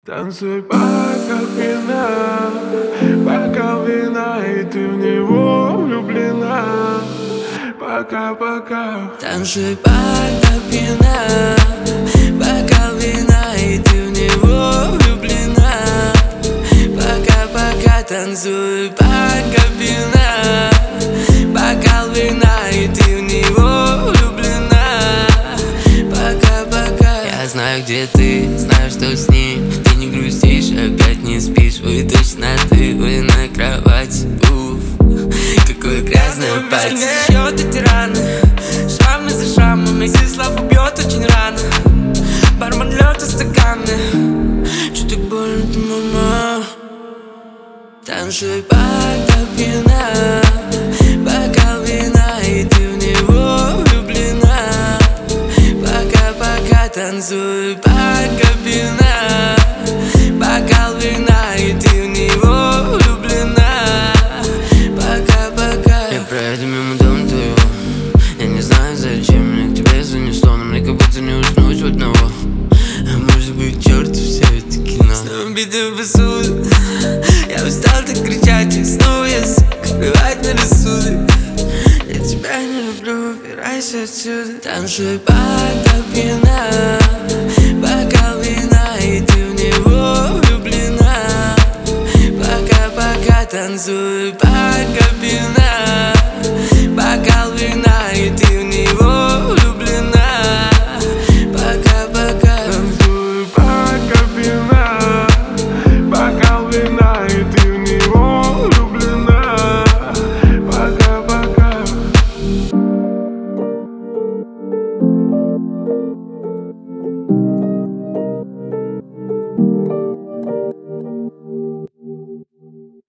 Танцуй, бокал вина, бокал вина, и ты в него влюблена. Пока-пока. Танцуй, бокал вина, бокал вина, и ты в него влюблена. Пока-пока. Танцуй, бокал вина, бокал вина, и ты в него влюблена. Пока-пока. Я знаю, где ты, знаю, что с ним. Ты не грустишь, опять не спишь. Вы точно ты, вы на кровати. Уф, какое грязное пальто. Счет эти раны, шрамы за шрамами. Здесь слав убьет очень рано. Бармен льет из стаканы. Чё так больно-то, мама? Танцуй, бокал вина, бокал вина, и ты в него влюблена. Пока-пока. Танцуй, бокал вина, бокал вина, и ты в него влюблена. Пока-пока. Я проеду мимо дома твоего. Я не знаю, зачем мне к тебе занесло, но мне как будто не уснуть в одного. А может быть, черт, все это кино. Снова битая посуда. Я устал так кричать, и снова язык плевать на рассудок. Я тебя не люблю, убирайся отсюда. Танцуй, бокал